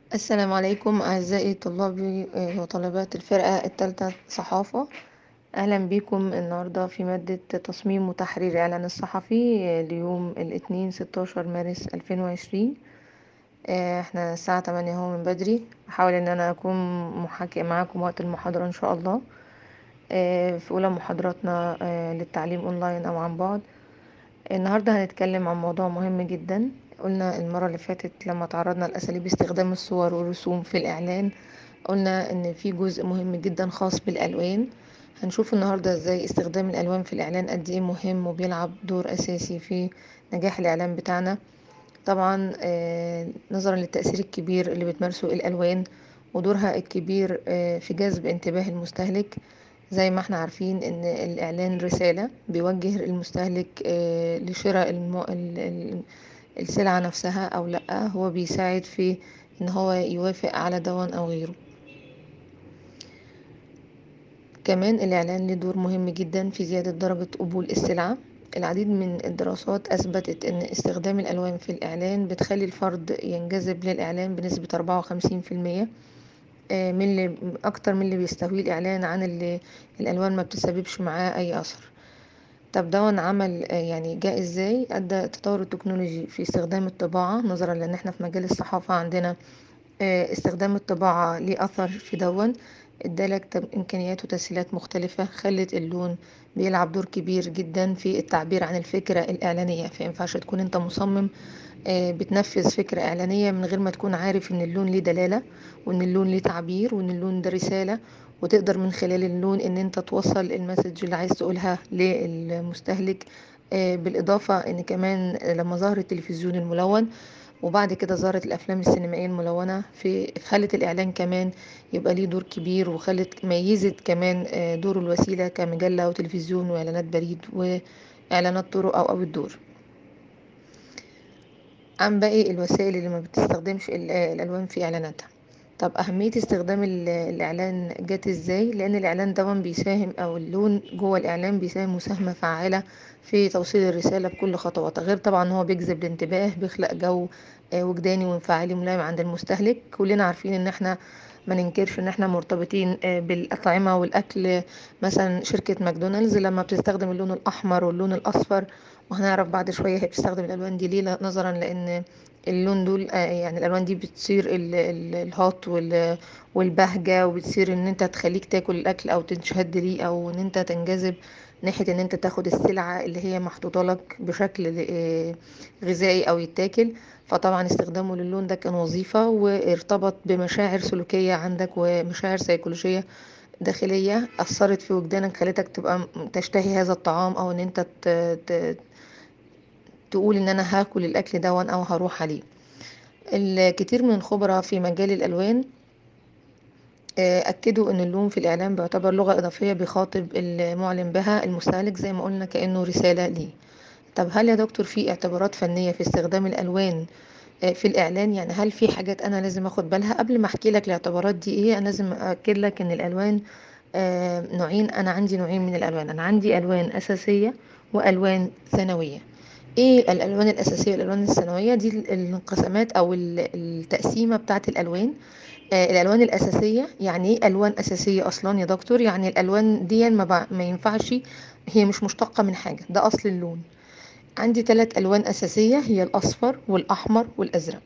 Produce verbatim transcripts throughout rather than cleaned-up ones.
السلام عليكم أعزائي طلابي آه، وطالبات الفرقة الثالثة صحافة. أهلا بكم النهاردة في مادة تصميم وتحرير إعلان الصحفي آه، ليوم الاثنين ستاشر مارس ألفين وعشرين. آه، احنا الساعة تمانية اهو من بدري. أحاول إن أنا أكون محاكي معاكم وقت المحاضرة إن شاء الله. آه، في أولى محاضراتنا آه، للتعليم أونلاين أو عن بعد. النهاردة هنتكلم عن موضوع مهم جدا. قلنا المرة اللي فاتت لما تعرضنا لأساليب استخدام الصور والرسوم في الإعلان، قلنا ان في جزء مهم جدا خاص بالالوان. هنشوف النهارده ازاي استخدام الالوان في الاعلان قد ايه مهم وبيلعب دور اساسي في نجاح الاعلان بتاعنا. طبعا آه، نظرا للتأثير الكبير اللي بتمارسه الالوان ودورها الكبير آه، في جذب انتباه المستهلك. زي ما احنا عارفين ان الاعلان رسالة بيوجه المستهلك آه، لشراء المو... ال- ال- السلعة نفسها او لا، هو بيساعد في ان هو يوافق على دون او غيره. كمان الإعلان له دور مهم جدا في زيادة درجة قبول السلعة. العديد من الدراسات أثبتت أن استخدام الألوان في الإعلان بتخلي الفرد ينجذب للإعلان بنسبة أربعة وخمسين في المية، آه، من اللي أكتر من اللي بيستهويه الإعلان عن اللي الألوان ما بتسببش معاه أي أثر. طب ده عمل آه، يعني جاء إزاي؟ أدى التطور التكنولوجي في استخدام الطباعة، نظرا لأن احنا في مجال الصحافة عندنا آه، استخدام الطباعة ليه أثر في دون. ادالك تم- إمكانيات وتسهيلات مختلفة خلت اللون بيلعب دور كبير جدا في التعبير عن الفكرة الإعلانية. فينفعش تكون انت مصمم آه، بتنفذ فكرة إعلانية من غير ما تكون عارف ان اللون ليه دلالة، وان اللون ليه تعبير، وان اللون ده رسالة، وتقدر من خلال اللون ان انت توصل المسج اللي عايز تقولها للمستهلك. آه، بالإضافة ان كمان لما ظهر التلفزيون الملون وبعد كده ظهرت الافلام السينمائيه الملونه في خلت الاعلان كمان يبقى ليه دور كبير، وخلت ميزت كمان آه، دور الوسيله كمجله وتلفزيون واعلانات بريد واعلانات طرق او او الدور عن باقي الوسائل اللي ما بتستخدمش ال- آه، الالوان في اعلاناتها. طب اهميه استخدام ال- الاعلان جت ازاي؟ لان الاعلان طبعا بيساهم، او اللون جوه الاعلان بيساهم مساهمه فعاله في توصيل الرساله بكل خطواتها. غير طبعا هو بيجذب الانتباه، بيخلق جو آه، وجداني وانفعالي ملائم عند المستهلك. كلنا عارفين ان احنا ما ننكرش ان احنا مرتبطين آه، بالاطعمه والاكل. مثلا شركه ماكدونالدز لما بتستخدم اللون الاحمر واللون الاصفر، وهنعرف بعد شويه هي بتستخدم الالوان دي ليه، نظرا لان اللون دول آه، يعني الالوان دي بتصير ال- ال- الهوت وال- والبهجه، وبتصير ان انت تخليك تاكل الاكل او تنشد ليه، او ان انت تنجذب ناحيه ان انت تاخد السلعه اللي هي محطوطه لك بشكل آه، غذائي او يتاكل. فطبعا استخدامه للون ده كان وظيفه، وارتبط بمشاعر سلوكيه عندك ومشاعر سيكولوجيه داخليه اثرت في وجدانك، خلتك تبقى م- تشتهي هذا الطعام، او ان انت ت- ت- تقول ان انا هاكل الاكل ده او هروح عليه. الكثير من الخبراء في مجال الألوان آه، أكدوا أن اللون في الإعلام بيعتبر لغة إضافية بيخاطب المعلن بها المستهلك، زي ما قلنا كأنه رسالة ليه. طب هل يا دكتور في اعتبارات فنية في استخدام الألوان آه، في الإعلان؟ يعني هل في حاجات أنا لازم أخد بالها قبل ما أحكي لك الاعتبارات دي إيه؟ أنا لازم أكد لك أن الألوان آه، نوعين. أنا عندي نوعين من الألوان، أنا عندي ألوان أساسية وألوان ثانوية. ايه الالوان الاساسيه والالوان الثانويه؟ دي ال- الانقسامات او ال- التقسيمه بتاعه الالوان. آه الالوان الاساسيه، يعني ايه الوان اساسيه اصلا يا دكتور؟ يعني الالوان دي ما, بع- ما ينفعش، هي مش مشتقه من حاجه، ده اصل اللون. عندي ثلاث الوان اساسيه، هي الاصفر والاحمر والازرق.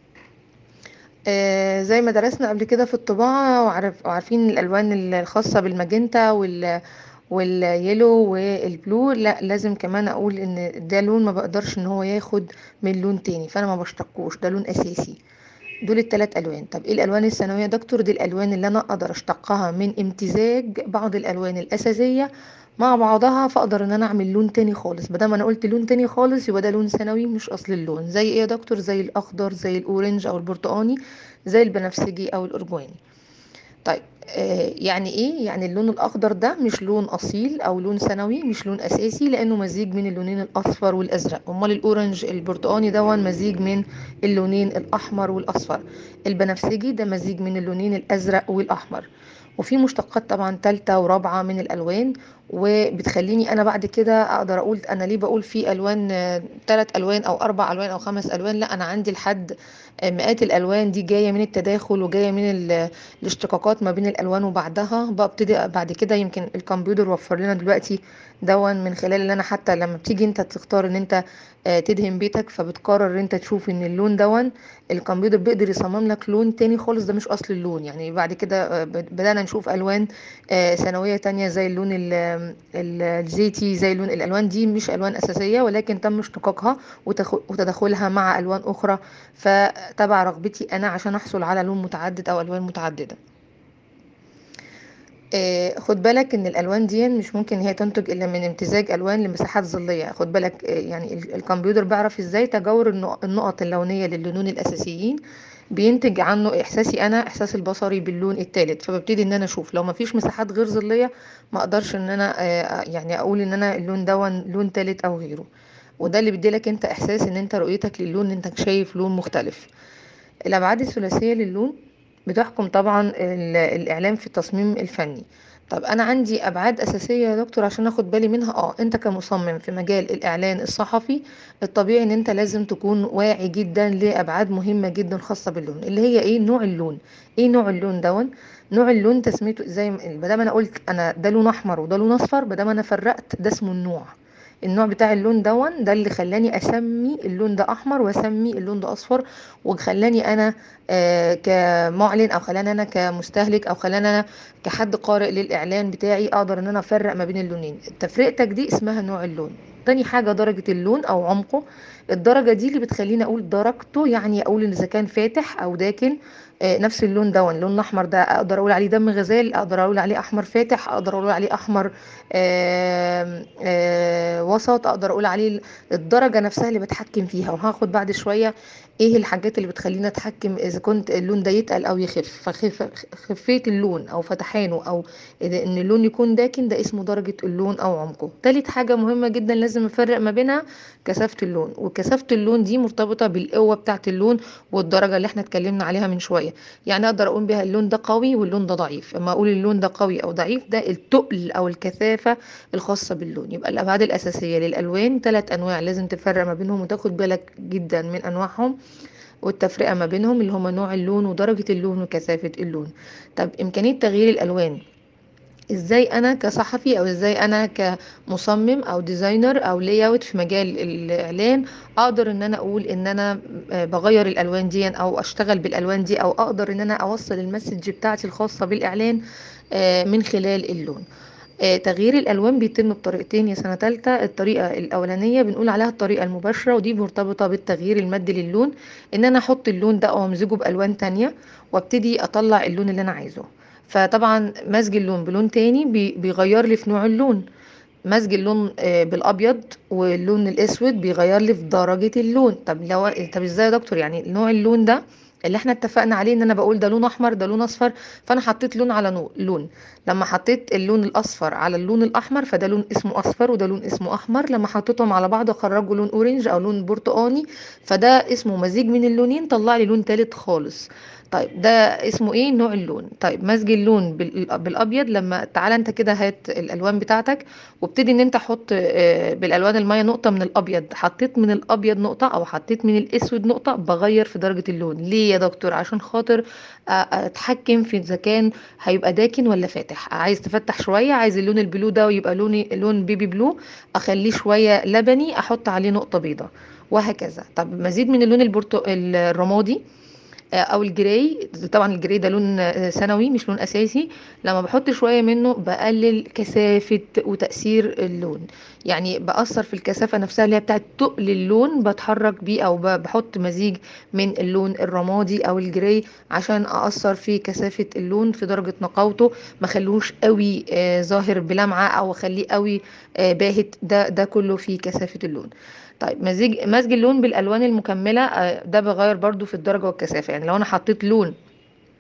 آه زي ما درسنا قبل كده في الطباعه وعارف وعارفين الالوان الخاصه بالماجنتا وال واليلو والبلو. لا، لازم كمان اقول ان ده لون ما بقدرش ان هو ياخد من لون تاني، فانا ما بشتقوش، ده لون اساسي. دول الثلاث الوان. طب ايه الالوان الثانويه يا دكتور؟ دي الالوان اللي انا اقدر اشتقها من امتزاج بعض الالوان الاساسيه مع بعضها، فاقدر ان انا اعمل لون تاني خالص. بدل ما انا قلت لون تاني خالص يبقى ده لون ثانوي مش اصل اللون. زي ايه يا دكتور؟ زي الاخضر، زي الاورنج او البرتقاني، زي البنفسجي او الارجواني. طيب آه يعني ايه؟ يعني اللون الاخضر ده مش لون اصيل او لون ثانوي، مش لون اساسي، لانه مزيج من اللونين الاصفر والازرق. امال الاورنج البرتقاني ده مزيج من اللونين الاحمر والاصفر. البنفسجي ده مزيج من اللونين الازرق والاحمر. وفي مشتقات طبعا تالتة ورابعة من الألوان، وبتخليني أنا بعد كده أقدر أقول أنا ليه بقول في ألوان آه، تلات ألوان أو أربع ألوان أو خمس ألوان. لا، أنا عندي لحد آه، مئات الألوان دي جاية من التداخل وجاية من ال- الاشتقاقات ما بين الألوان وبعضها. ببتدي بعد كده، يمكن الكمبيوتر وفر لنا دلوقتي دون من خلال ان انا حتى لما بتيجي انت تختار ان انت آه، تدهن بيتك، فبتقرر انت تشوف ان اللون دون الكمبيوتر بيقدر يصمم لك لون تاني خالص، ده مش اصل اللون. يعني بعد كده آه، بدأنا نشوف الوان آه، ثانوية تانية زي اللون ال- ال- الزيتي، زي اللون. الالوان دي مش الوان اساسية، ولكن تم اشتقاقها وتخ- وتداخلها مع الوان اخرى، فتبع رغبتي انا عشان احصل على لون متعدد او الوان متعددة. آه، خد بالك ان الالوان دي مش ممكن هي تنتج الا من امتزاج الوان لمساحات ظليه. خد بالك آه، يعني ال- الكمبيوتر بيعرف ازاي تجاور النق- النقط اللونيه للونين الاساسيين، بينتج عنه احساسي انا، احساس البصري باللون الثالث. فببتدي ان انا اشوف لو ما فيش مساحات غير ظليه، ما اقدرش ان انا آه، يعني اقول ان انا اللون دون لون ثالث او غيره. وده اللي بيديلك انت احساس ان انت رؤيتك للون، انت شايف لون مختلف. الأبعاد الثلاثية للون بتحكم طبعا ال- الإعلام في التصميم الفني. طب أنا عندي أبعاد أساسية يا دكتور عشان أخد بالي منها؟ آه أنت كمصمم في مجال الإعلان الصحفي، الطبيعي إن أنت لازم تكون واعي جدا لأبعاد مهمة جدا خاصة باللون، اللي هي إيه؟ نوع اللون. إيه نوع اللون دون؟ نوع اللون تسميته زي ما بدام أنا قلت أنا ده لون أحمر وده لون أصفر، بدام أنا فرقت ده اسمه النوع. النوع بتاع اللون دون ده اللي خلاني اسمي اللون ده احمر واسمي اللون ده اصفر، وخلاني انا آه، كمعلن، او خلاني انا كمستهلك، او خلاني انا كحد قارئ للاعلان بتاعي اقدر ان انا افرق ما بين اللونين. تفرقتك دي اسمها نوع اللون. تاني حاجة درجة اللون او عمقه. الدرجة دي اللي بتخليني اقول درجته، يعني اقول ان اذا كان فاتح او داكن. آه، نفس اللون ده، اللون الاحمر ده اقدر اقول عليه دم غزال، اقدر اقول عليه احمر فاتح، اقدر اقول عليه احمر آم، آه، وسط، اقدر اقول عليه الدرجة نفسها اللي بتحكم فيها. وهاخد بعد شوية ايه الحاجات اللي بتخلينا اتحكم اذا كنت اللون ده يتقل او يخف. فخفية اللون او فتحانه، او إذا ان اللون يكون داكن، ده اسمه درجة اللون او عمقه. تالت حاجة مهمة جدا لازم نفرق ما بينها، كثافة اللون. وكثافة اللون دي مرتبطة بالقوة بتاعة اللون والدرجة اللي احنا اتكلمنا عليها من شوية. يعني اقدر اقول بها اللون ده قوي واللون ده ضعيف. اما اقول اللون ده قوي او ضعيف، ده التقل او الكثافة الخاصة باللون. يبقى الابعاد الاساسية للالوان ثلاث انواع، لازم تفرق ما بينهم وتاخد بالك جدا من انواعهم والتفرقة ما بينهم، اللي هما نوع اللون ودرجة اللون وكثافة اللون. طب إمكانية تغيير الألوان ازاي انا كصحفي، او ازاي انا كمصمم او ديزاينر او لاي اوت في مجال الاعلان اقدر ان انا اقول ان انا آه، بغير الالوان دي او اشتغل بالالوان دي، او اقدر ان انا اوصل المسج بتاعتي الخاصة بالاعلان آه، من خلال اللون. آه، تغيير الالوان بيتم بطريقتين يا سنه تالتة. الطريقه الاولانيه بنقول عليها الطريقه المباشره، ودي مرتبطه بالتغيير المادي للون، ان انا احط اللون ده او امزجه بالوان تانية وابتدي اطلع اللون اللي انا عايزه. فطبعا مزج اللون بلون تاني بي- بيغير لي في نوع اللون. مزج اللون آه، بالابيض واللون الاسود بيغير لي في درجه اللون. طب لو طب ازاي يا دكتور؟ يعني نوع اللون ده اللي احنا اتفقنا عليه ان انا بقول ده لون احمر ده لون اصفر، فانا حطيت لون على نو- لون. لما حطيت اللون الاصفر على اللون الاحمر، فده لون اسمه اصفر وده لون اسمه احمر. لما حطيتهم على بعض خرجوا لون اورنج او لون برتقاني، فده اسمه مزيج من اللونين طلع لي لون تالت خالص. طيب ده اسمه ايه؟ نوع اللون. طيب مزج اللون بال- بالابيض، لما تعالى انت كده هات الالوان بتاعتك وابتدي ان انت حط آه، بالالوان الميه نقطه من الابيض. حطيت من الابيض نقطه او حطيت من الاسود نقطه، بغير في درجه اللون. ليه يا دكتور؟ عشان خاطر آه، اتحكم في اذا كان هيبقى داكن ولا فاتح. عايز تفتح شويه، عايز اللون البلو ده ويبقى لوني لون بيبي بلو، اخليه شويه لبني، احط عليه نقطه بيضاء، وهكذا. طب مزيد من اللون البرتق الرمادي آه، او الجراي. طبعا الجراي ده لون آه، ثانوي مش لون اساسي. لما بحط شويه منه بقلل كثافه وتاثير اللون، يعني باثر في الكثافه نفسها اللي هي بتاعه تقل اللون، بتحرك بيه او ب- بحط مزيج من اللون الرمادي او الجراي عشان اثر في كثافه اللون في درجه نقاوته. ما خلوش قوي آه، ظاهر بلمعه، او اخليه قوي آه، باهت. ده ده كله في كثافه اللون. طيب مزيج مزج اللون بالالوان المكمله آه، ده بغير برضو في الدرجه والكثافه. يعني لو انا حطيت لون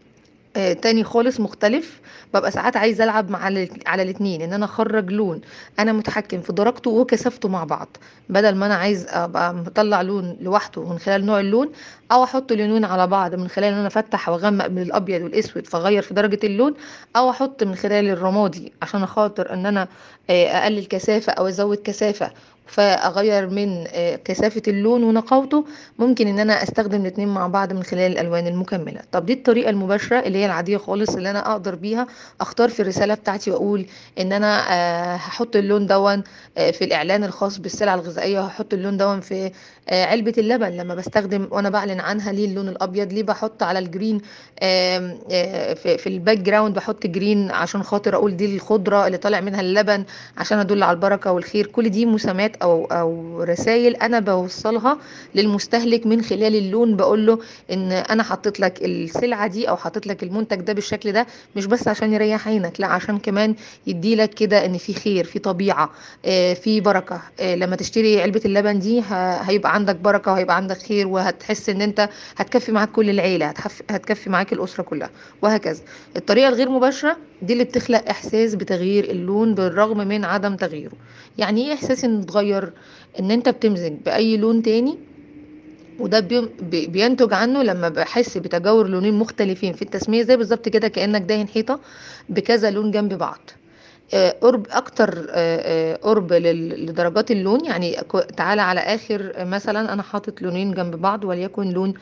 آه، تاني خالص مختلف. ببقى ساعات عايزه العب مع ال- على الاتنين، ان انا اخرج لون انا متحكم في درجته وكثافته مع بعض، بدل ما انا عايز ابقى مطلع لون لوحده من خلال نوع اللون، او احط اللونين على بعض من خلال ان انا افتح واغمق من الابيض والاسود فاغير في درجه اللون، او احط من خلال الرمادي عشان خاطر ان انا آه، اقلل كثافه او ازود كثافه فاغير من آه، كثافه اللون ونقاوته. ممكن ان انا استخدم الاتنين مع بعض من خلال الالوان المكمله. طب دي الطريقه المباشره اللي هي العاديه خالص اللي انا اقدر بيها اختار في الرساله بتاعتي واقول ان انا آه، هحط اللون دون آه، في الاعلان الخاص بالسلع الغذائيه، وهحط اللون دون في آه، علبه اللبن لما بستخدم وانا بعلن عنها. ليه اللون الابيض؟ ليه بحط على الجرين آم، آه، في في الباك جراوند بحط جرين؟ عشان خاطر اقول دي الخضره اللي طالع منها اللبن، عشان ادل على البركه والخير. كل دي مسميات او او رسائل انا بوصلها للمستهلك من خلال اللون، بقول له ان انا حطيت لك السلعه دي او حطيت لك المنتج ده بالشكل ده، مش بس عشان يريح عينك، لا عشان كمان يدي لك كده ان في خير، في طبيعه، آه، في بركه. آه، لما تشتري علبه اللبن دي ه- هيبقى عندك بركه وهيبقى عندك خير، وهتحس ان انت هتكفي معاك كل العيله، هتحف- هتكفي معاك الاسره كلها، وهكذا. الطريقه الغير مباشره دي اللي بتخلق احساس بتغيير اللون بالرغم من عدم تغييره. يعني ايه احساس انه اتغير؟ ان انت بتمزج باي لون تاني، وده بي- بي- بينتج عنه لما بحس بتجاور لونين مختلفين في التسمية، زي بالظبط كده كأنك داهن حيطة بكذا لون جنب بعض. آه، قرب اكتر آه، آه، قرب لل- لدرجات اللون. يعني كو- تعالى على اخر آه، مثلا انا حاطط لونين جنب بعض، وليكن لون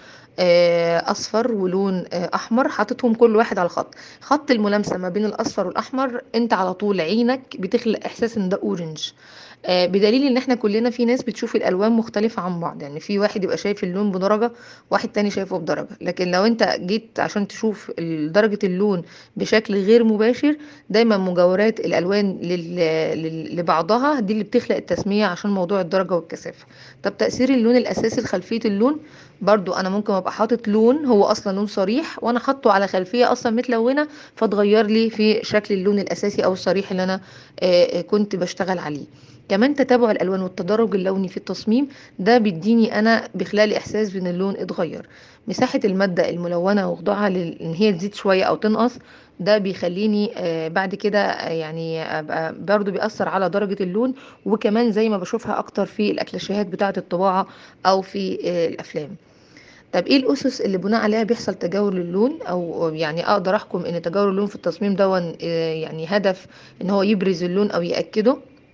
آه، اصفر ولون آه، احمر، حاططهم كل واحد على خط. خط الملامسه ما بين الاصفر والاحمر انت على طول عينك بتخلق احساس ان ده اورنج. آه، بدليل ان احنا كلنا في ناس بتشوف الالوان مختلفة عن بعض. يعني في واحد يبقى شايف اللون بدرجة، واحد تاني شايفه بدرجة. لكن لو انت جيت عشان تشوف ال- درجة اللون بشكل غير مباشر، دايما مجاورات الالوان لل... لل... لبعضها دي اللي بتخلق التسمية عشان موضوع الدرجة والكثافة. طب تأثير اللون الاساسي لخلفية اللون، برضو انا ممكن ابقى حاطط لون هو اصلا لون صريح وانا حاطه على خلفية اصلا متلونة، فتغير لي في شكل اللون الاساسي او الصريح اللي انا آه، آه، كنت بشتغل عليه. كمان تتابع الالوان والتدرج اللوني في التصميم، ده بيديني انا بخلال احساس بان اللون اتغير. مساحة المادة الملونة وخضوعها لان هي تزيد شوية او تنقص، ده بيخليني آه، بعد كده آه، يعني ابقى برضو بيأثر على درجة اللون. وكمان زي ما بشوفها اكتر في الاكلاشيهات بتاعة الطباعة او في آه، الافلام. طب ايه الاسس اللي بناء عليها بيحصل تجاور للون، او يعني اقدر احكم ان تجاور اللون في التصميم ده يعني هدف ان هو يبرز اللون او يأكده؟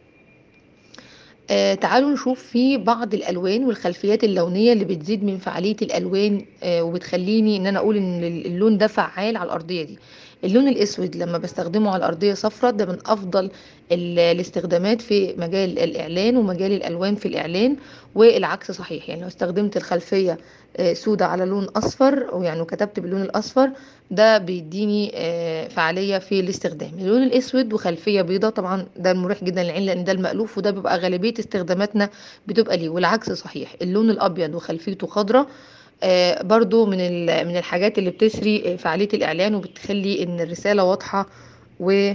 آه تعالوا نشوف في بعض الألوان والخلفيات اللونية اللي بتزيد من فعالية الألوان آه وبتخليني إن أنا أقول إن اللون ده فعال على الأرضية دي. اللون الأسود لما بستخدمه على الأرضية صفراء، ده من أفضل ال- الاستخدامات في مجال الإعلان ومجال الألوان في الإعلان. والعكس صحيح، يعني لو استخدمت الخلفية آه سودة على لون أصفر، ويعني وكتبت باللون الأصفر، ده بيديني آه، فعالية في الاستخدام. اللون الأسود وخلفية بيضاء طبعا ده مريح جدا للعين، لأن ده المألوف وده بيبقى غالبية استخداماتنا بتبقى ليه. والعكس صحيح، اللون الأبيض وخلفيته خضراء آه، برضو من ال- من الحاجات اللي بتسري آه، فعالية الإعلان وبتخلي إن الرسالة واضحة و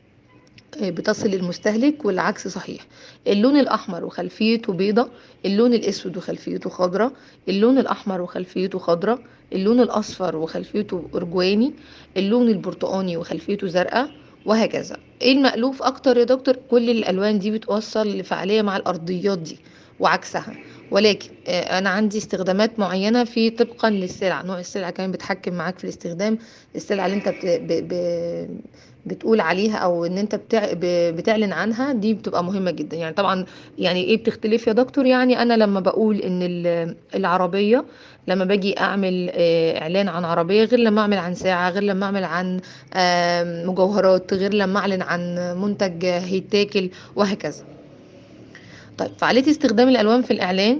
بتصل للمستهلك. والعكس صحيح، اللون الأحمر وخلفيته بيضة، اللون الأسود وخلفيته خضراء، اللون الأحمر وخلفيته خضراء، اللون الأصفر وخلفيته أرجواني، اللون البرتقاني وخلفيته زرقاء، وهكذا. ايه المألوف أكتر يا دكتور؟ كل الألوان دي بتوصل لفعالية مع الأرضيات دي وعكسها. ولكن آه، أنا عندي استخدامات معينة في طبقا للسلعة، نوع السلعة كمان بتحكم معاك في الاستخدام. السلعة اللي انت بت... ب... ب... بتقول عليها او ان انت بتع... ب- بتعلن عنها دي بتبقى مهمة جدا. يعني طبعا يعني ايه بتختلف يا دكتور؟ يعني انا لما بقول ان ال- العربية، لما باجي اعمل آه، اعلان عن عربية، غير لما اعمل عن ساعة، غير لما اعمل عن آم، مجوهرات، غير لما اعلن عن منتج هيتاكل، وهكذا. طيب فعالية استخدام الالوان في الاعلان،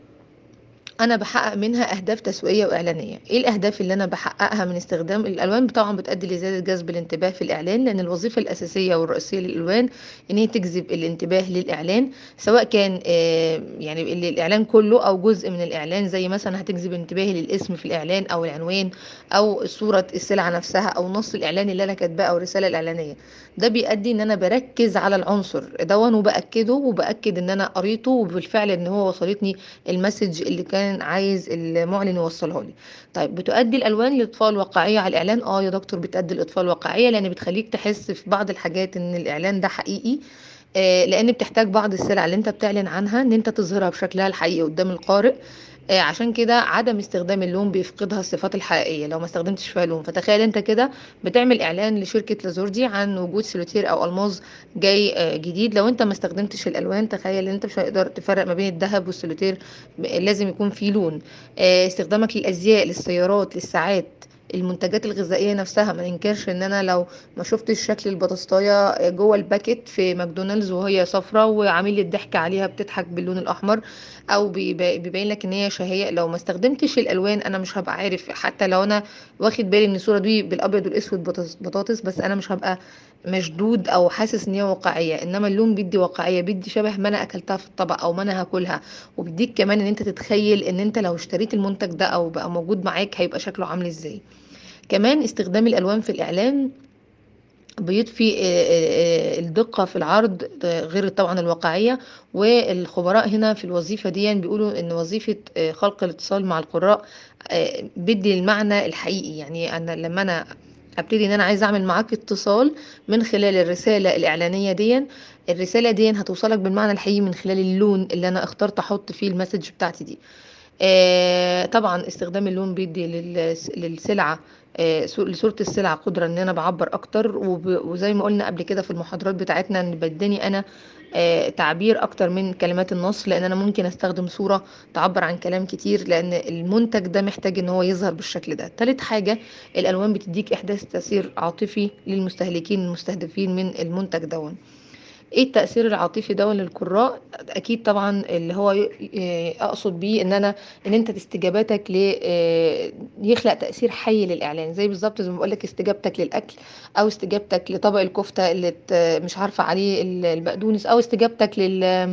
انا بحقق منها اهداف تسويقيه واعلانيه. ايه الاهداف اللي انا بحققها من استخدام الالوان؟ طبعا بتؤدي لزياده جذب الانتباه في الاعلان، لان الوظيفه الاساسيه والرئيسيه للالوان ان هي تجذب الانتباه للاعلان، سواء كان آه، يعني ال- الاعلان كله او جزء من الاعلان. زي مثلا هتجذب انتباهي للاسم في الاعلان او العنوان او صوره السلعه نفسها او نص الاعلان اللي انا كاتباه او الرساله الاعلانيه. ده بيؤدي ان انا بركز على العنصر دون وباكده وباكد ان انا قريته وبالفعل ان هو وصلتني المسج اللي كان كان عايز المعلن يوصلها لي. طيب بتؤدي الالوان لاطفاء الواقعيه على الاعلان؟ اه يا دكتور بتؤدي لاطفاء الواقعيه، لان بتخليك تحس في بعض الحاجات ان الاعلان ده حقيقي. آه، لان بتحتاج بعض السلع اللي انت بتعلن عنها ان انت تظهرها بشكلها الحقيقي قدام القارئ. آه، عشان كده عدم استخدام اللون بيفقدها الصفات الحقيقيه لو ما استخدمتش فيها لون. فتخيل انت كده بتعمل اعلان لشركه لازوردي عن وجود سوليتير او الماظ جاي آه، جديد، لو انت ما استخدمتش الالوان تخيل ان انت مش هتقدر تفرق ما بين الذهب والسوليتير. ب- لازم يكون فيه لون. آه، استخدامك للازياء، للسيارات، للساعات، المنتجات الغذائيه نفسها. ما ننكرش ان انا لو ما شفتش شكل البطاطايه جوه الباكيت في ماكدونالدز وهي صفرة وعامل لي الضحك عليها بتضحك باللون الاحمر، او بيبا- بيبين لك ان هي شهية، لو ما استخدمتش الالوان انا مش هبقى عارف. حتى لو انا واخد بالي ان الصورة دي بالابيض والاسود بطاطس بطاطس، بس انا مش هبقى مشدود او حاسس ان هي واقعية. انما اللون بيدي واقعية، بيدي شبه ما انا اكلتها في الطبق او ما انا هاكلها. وبيديك كمان ان انت تتخيل ان انت لو اشتريت المنتج ده او بقى موجود معاك هيبقى شكله عامل ازاي. كمان استخدام الالوان في الاعلان بيضفي آه، آه، آه، الدقة في العرض، آه، غير طبعا الواقعية. والخبراء هنا في الوظيفة دي بيقولوا ان وظيفة آه، خلق الاتصال مع القراء آه، بدي المعنى الحقيقي. يعني انا لما انا ابتدي ان انا عايزه اعمل معاك اتصال من خلال الرسالة الاعلانية دي، الرسالة دي هتوصلك بالمعنى الحقيقي من خلال اللون اللي انا اخترت احط فيه المسج بتاعتي دي. آه، طبعا استخدام اللون بيدي للس- للسلعة، آه، سو- لصورة السلعة قدرة ان انا بعبر اكتر. وب- وزي ما قلنا قبل كده في المحاضرات بتاعتنا ان بداني انا آه، تعبير اكتر من كلمات النص، لان انا ممكن استخدم صورة تعبر عن كلام كتير، لان المنتج ده محتاج ان هو يظهر بالشكل ده. تالت حاجة، الالوان بتديك احداث تأثير عاطفي للمستهلكين المستهدفين من المنتج ده. ايه التأثير العاطفي ده للقراء؟ اكيد طبعا اللي هو ي- ي- اقصد بيه ان انا ان انت استجاباتك ل آه، يخلق تأثير حي للاعلان، زي بالظبط زي ما بقول لك استجابتك للاكل، او استجابتك لطبق الكفتة اللي ت- مش عارفة عليه ال- البقدونس، او استجابتك لل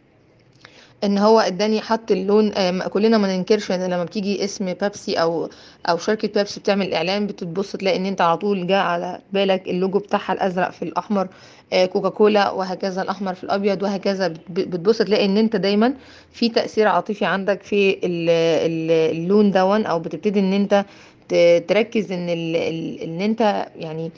ان هو اداني حط اللون. آم، كلنا ما ننكرش ان لما بتيجي اسم بيبسي او او شركة بيبسي بتعمل اعلان بتتبص تلاقي ان انت على طول جاء على بالك اللوجو بتاعها الازرق في الاحمر. آه، كوكاكولا وهكذا الاحمر في الابيض وهكذا. بت- بتبص تلاقي ان انت دايما في تأثير عاطفي عندك في ال- ال- اللون دون، او بتبتدي ان انت ت- تركز ان ال- ال- ان انت يعني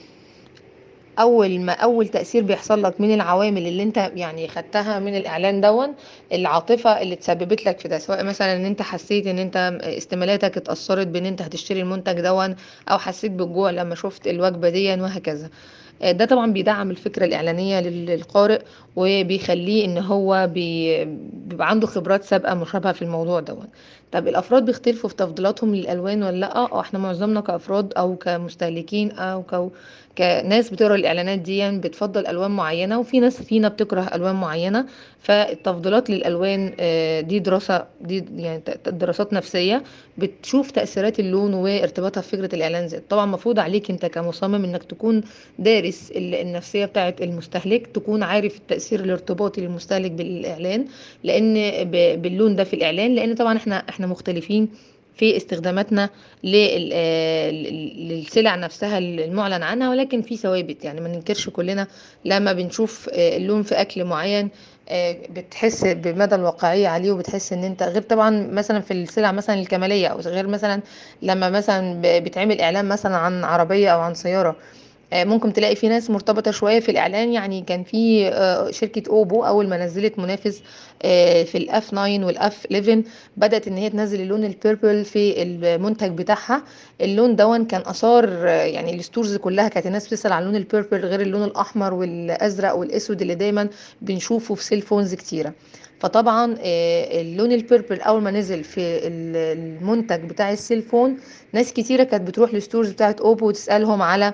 اول ما اول تأثير بيحصل لك من العوامل اللي انت يعني خدتها من الاعلان دون، العاطفة اللي تسببت لك في ده، سواء مثلا ان انت حسيت ان انت استمالاتك اتأثرت بان انت هتشتري المنتج دون، او حسيت بالجوع لما شفت الوجبة دي وهكذا. آه، ده طبعا بيدعم الفكرة الإعلانية لل- للقارئ، وبيخليه إن هو بي- بيبقى عنده خبرات سابقة مشابهة في الموضوع ده. طب الأفراد بيختلفوا في تفضيلاتهم للألوان ولا لأ؟ اه احنا معظمنا كأفراد أو كمستهلكين أو ك... كناس بتقرا الإعلانات دي بتفضل ألوان معينة، وفي ناس فينا بتكره ألوان معينة. فالتفضيلات للألوان آه، دي دراسة، دي يعني ت- ت- دراسات نفسية بتشوف تأثيرات اللون وارتباطها في فكرة الإعلان. زي طبعا مفروض عليك أنت كمصمم إنك تكون دارس ال- النفسية بتاعة المستهلك، تكون عارف التأثير الارتباطي للمستهلك بالإعلان، لأن ب- باللون ده في الإعلان، لأن طبعا احنا احنا مختلفين في استخداماتنا لل- آه، لل- للسلع نفسها المعلن عنها، ولكن في ثوابت. يعني ما ننكرش كلنا لما بنشوف آه، اللون في أكل معين آه، بتحس بمدى الواقعية عليه، وبتحس ان انت غير طبعا مثلا في السلع مثلا الكمالية، او غير مثلا لما مثلا ب- بيتعمل اعلان مثلا عن عربية او عن سيارة. آه، ممكن تلاقي في ناس مرتبطة شوية في الإعلان. يعني كان في آه، شركة أوبو أول ما نزلت منافس آه، في الأف تسعة والأف إحداشر بدأت إن هي تنزل اللون البيربل في المنتج بتاعها. اللون دون كان أثار آه، يعني الستورز كلها كانت الناس بتسأل عن اللون البيربل غير اللون الأحمر والأزرق والأسود اللي دايما بنشوفه في سيل فونز كتيرة. فطبعا آه، اللون البيربل أول ما نزل في ال- المنتج بتاع السيل فون، ناس كتيرة كانت بتروح للستورز بتاعت أوبو وتسألهم على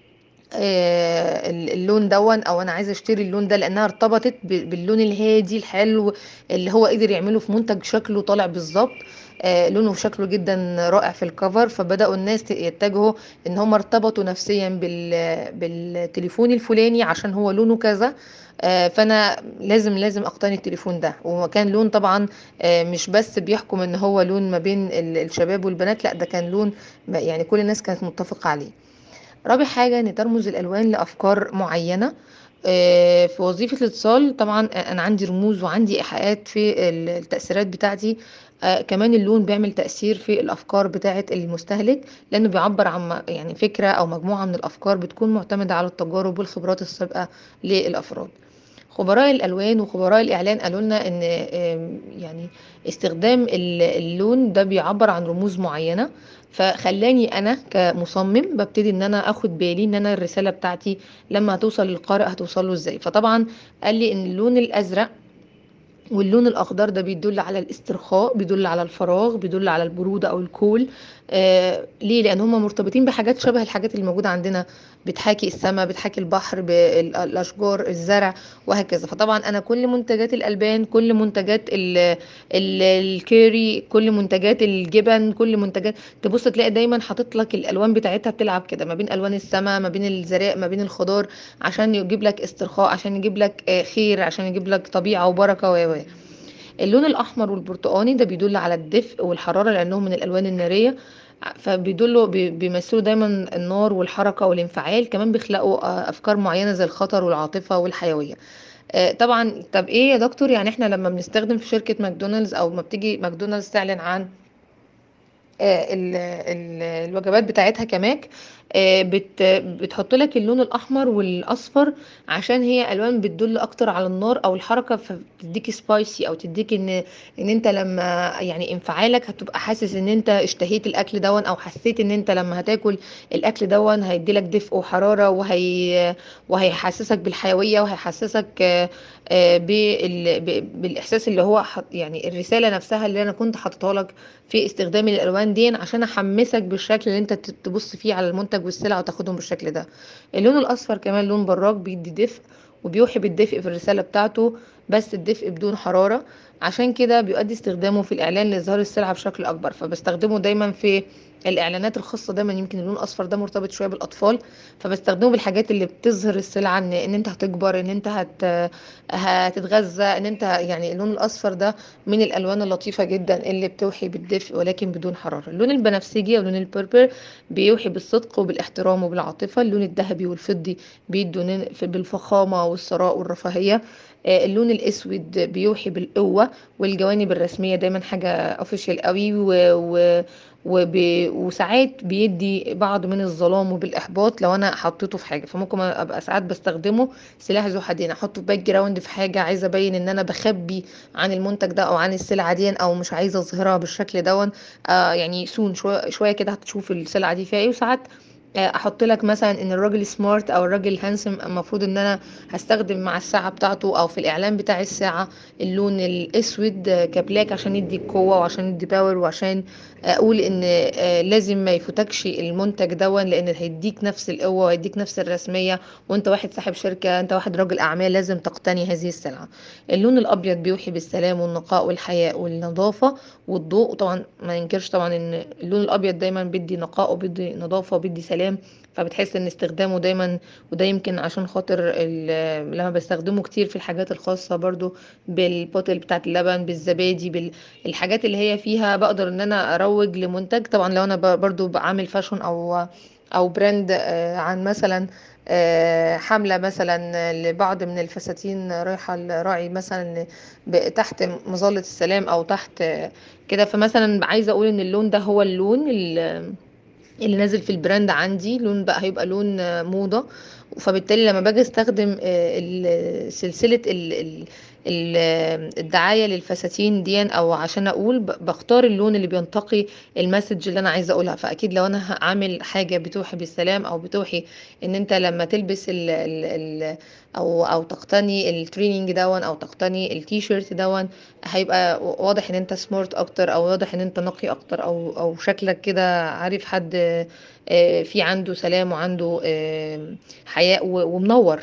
آه، اللون دون، او انا عايزه اشتري اللون ده، لانها ارتبطت ب- باللون الهادي الحلو اللي هو قدر يعمله في منتج شكله طالع بالظبط. آه، لونه وشكله جدا رائع في الكفر، فبداوا الناس ت- يتجهوا ان هم ارتبطوا نفسيا بال بالتليفون الفلاني عشان هو لونه كذا. آه، فانا لازم لازم اقتني التليفون ده. وكان لون طبعا آه، مش بس بيحكم ان هو لون ما بين ال- الشباب والبنات، لا ده كان لون يعني كل الناس كانت متفقة عليه. رابع حاجة إن ترمز الألوان لأفكار معينة. آه، في وظيفة الاتصال طبعا أنا عندي رموز وعندي إيحاءات في ال- التأثيرات بتاعتي. آه، كمان اللون بيعمل تأثير في الأفكار بتاعة المستهلك، لأنه بيعبر عن م- يعني فكرة أو مجموعة من الأفكار بتكون معتمدة على التجارب والخبرات السابقة للأفراد. خبراء الألوان وخبراء الإعلان قالوا لنا إن آم، يعني استخدام ال- اللون ده بيعبر عن رموز معينة. فخلاني أنا كمصمم ببتدي إن أنا أخد بالي إن أنا الرسالة بتاعتي لما هتوصل للقارئ هتوصل له إزاي. فطبعا قال لي إن اللون الأزرق واللون الأخضر ده بيدل على الاسترخاء، بيدل على الفراغ، بيدل على البرودة أو الكول. آه ليه؟ لأن هما مرتبطين بحاجات شبه الحاجات اللي موجودة عندنا، بتحاكي السماء، بتحاكي البحر، بالأشجار، الزرع، وهكذا. فطبعا أنا كل منتجات الألبان، كل منتجات ال ال الكيري، كل منتجات الجبن، كل منتجات، تبص تلاقي دايما حاطط لك الألوان بتاعتها بتلعب كده ما بين ألوان السماء، ما بين الزرق، ما بين الخضار، عشان يجيب لك استرخاء، عشان يجيب لك آه، خير، عشان يجيب لك طبيعة وبركة و و اللون الأحمر والبرتقاني ده بيدل على الدفء والحرارة لأنهم من الألوان النارية. فبيدلوا بي- بيمثلوا دايما النار والحركة والانفعال. كمان بيخلقوا آه، أفكار معينة زي الخطر والعاطفة والحيوية. آه، طبعا. طب إيه يا دكتور، يعني إحنا لما بنستخدم في شركة ماكدونالدز أو ما بتيجي ماكدونالدز تعلن عن آه، ال- ال- الوجبات بتاعتها كماك، آه، بت بتحط لك اللون الاحمر والاصفر عشان هي الوان بتدل اكتر على النار او الحركه، فبتديك سبايسي او تديك ان ان انت لما يعني انفعالك هتبقى حاسس ان انت اشتهيت الاكل دون، او حسيت ان انت لما هتاكل الاكل دون هيديلك دفء وحراره، وهي وهيحسسك بالحيويه، وهيحسسك آه، آه، بال- ب- بالاحساس اللي هو حط- يعني الرساله نفسها اللي انا كنت حاططها لك في استخدام الالوان دي، عشان احمسك بالشكل اللي انت ت- تبص فيه على المنتج والسلع وتاخدهم بالشكل ده. اللون الاصفر كمان لون براق، بيدي دفء وبيوحي بالدفء في الرسالة بتاعته، بس الدفء بدون حرارة. عشان كده بيؤدي استخدامه في الاعلان لاظهار السلعة بشكل اكبر، فبستخدمه دايما في الاعلانات الخاصة. دايما يمكن اللون الاصفر ده مرتبط شوية بالاطفال، فبستخدمه بالحاجات اللي بتظهر السلعة، ان ان انت هتكبر، ان انت هت هتتغذى، ان انت يعني اللون الاصفر ده من الالوان اللطيفه جدا اللي بتوحي بالدفء ولكن بدون حراره. اللون البنفسجي او لون البيربل بيوحي بالصدق وبالاحترام وبالعاطفه. اللون الذهبي والفضي بيدوا ن- في- بالفخامه والثراء والرفاهيه. آه، اللون الاسود بيوحي بالقوه والجوانب الرسميه، دايما حاجه اوفيشال قوي و... و... وب... وساعات بيدي بعض من الظلام وبالاحباط لو انا حطيته في حاجه. فممكن ابقى ساعات بستخدمه سلاح ذو حدين، احطه في باك جراوند في حاجه عايزه ابين ان انا بخبي عن المنتج ده او عن السلعه دي، او مش عايزه اظهرها بالشكل دون. آه يعني سون شويه شويه كده هتشوف السلعه دي فيها ايه. وساعات آه، احط لك مثلا ان الراجل سمارت او الراجل هانسم، المفروض ان انا هستخدم مع الساعه بتاعته او في الاعلان بتاع الساعه اللون الاسود آه، كبلاك، عشان يدي قوه وعشان يدي باور، وعشان اقول ان آه، لازم ما يفوتكش المنتج دون، لان هيديك نفس القوه وهيديك نفس الرسميه، وانت واحد صاحب شركه، انت واحد راجل اعمال، لازم تقتني هذه السلعه. اللون الابيض بيوحي بالسلام والنقاء والحياء والنظافه والضوء. وطبعا ما ننكرش طبعا ان اللون الابيض دايما بيدي نقاء وبيدي نظافه وبيدي سلام، فبتحس ان استخدامه دايما. وده يمكن عشان خاطر ال- لما بستخدمه كتير في الحاجات الخاصه برضو بالبوتل بتاعت اللبن، بالزبادي، بالحاجات اللي هي فيها بقدر ان انا اروج لمنتج. طبعا لو انا ب- برضو بعمل فاشن او او براند آه، عن مثلا آه، حملة مثلا لبعض من الفساتين رايحة لراعي مثلا ب- تحت مظلة السلام او تحت آه، كده. فمثلا عايزة اقول ان اللون ده هو اللون ال- اللي نازل في البراند عندي، لون بقى هيبقى لون آه، موضة. فبالتالي لما باجي استخدم آه، ال- سلسلة ال- ال- ال- آه، الدعاية للفساتين دي، او عشان اقول ب- بختار اللون اللي بينتقي المسج اللي انا عايزة اقولها. فاكيد لو انا هعمل حاجة بتوحي بالسلام او بتوحي ان انت لما تلبس ال ال ال او او تقتني التريننج دون او تقتني التي شيرت دون، هيبقى واضح ان انت سمارت اكتر، او واضح ان انت نقي اكتر، او او شكلك كده عارف حد آه، في عنده سلام وعنده آه، حياء و- ومنور.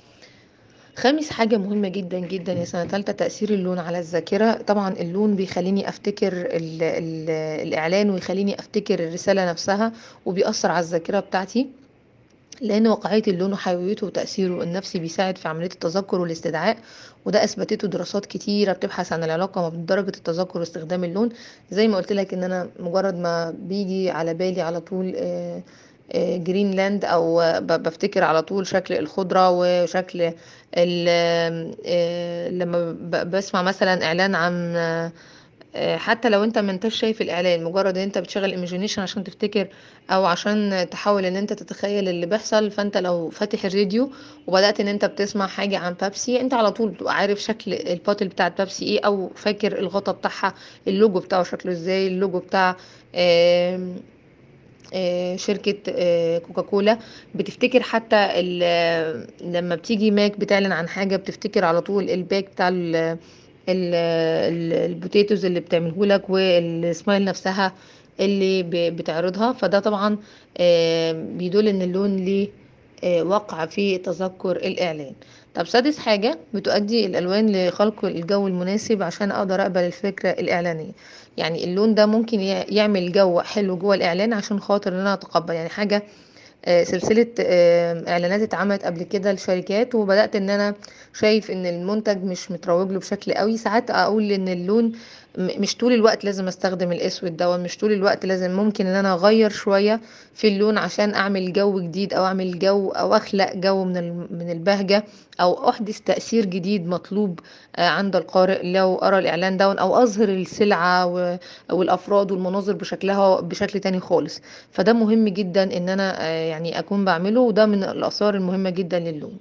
خامس حاجة مهمة جدا جدا يا سنة تالتة، تأثير اللون على الذاكرة. طبعا اللون بيخليني أفتكر ال ال الإعلان، ويخليني أفتكر الرسالة نفسها، وبيأثر على الذاكرة بتاعتي، لأن واقعية اللون وحيويته وتأثيره النفسي بيساعد في عملية التذكر والاستدعاء. وده أثبتته دراسات كتيرة بتبحث عن العلاقة ما بين درجة التذكر واستخدام اللون. زي ما قلت لك إن أنا مجرد ما بيجي على بالي على طول آه، آه، جرينلاند، او ب- بفتكر على طول شكل الخضرة وشكل ال- آه، لما ب- بسمع مثلا اعلان عن آه، حتى لو انت ما انتش شايف الاعلان، مجرد ان انت بتشغل ايميجينيشن عشان تفتكر او عشان تحاول ان انت تتخيل اللي بيحصل. فانت لو فاتح الراديو وبدأت ان انت بتسمع حاجة عن بيبسي، انت على طول بتبقى عارف شكل الباتل بتاعت بيبسي ايه، او فاكر الغطا بتاعها، اللوجو بتاعه شكله ازاي، اللوجو بتاع آم، آه، شركة آه، كوكاكولا. بتفتكر حتى ال- لما بتيجي ماك بتعلن عن حاجة، بتفتكر على طول الباك بتاع ال- ال- ال- البوتيتوز اللي بتعمله لك، والسمايل نفسها اللي ب- بتعرضها. فده طبعا آه، بيدل ان اللون ليه آه، وقع في تذكر الإعلان. طب سادس حاجة بتؤدي الألوان لخلق الجو المناسب عشان أقدر أقبل الفكرة الإعلانية. يعني اللون ده ممكن ي- يعمل جو حلو جوه الإعلان عشان خاطر إن أنا أتقبل. يعني حاجة آه، سلسلة آه، إعلانات اتعملت قبل كده لشركات، وبدأت إن أنا شايف إن المنتج مش متروج له بشكل قوي. ساعات أقول إن اللون م- مش طول الوقت لازم استخدم الاسود ده، مش طول الوقت لازم، ممكن ان انا اغير شوية في اللون عشان اعمل جو جديد، او اعمل جو، او اخلق جو من ال- من البهجة، او احدث تأثير جديد مطلوب آه، عند القارئ لو ارى الاعلان ده، او اظهر السلعة و- والافراد والمناظر بشكلها بشكل تاني خالص. فده مهم جدا ان انا آه، يعني اكون بعمله، وده من الاثار المهمة جدا للون.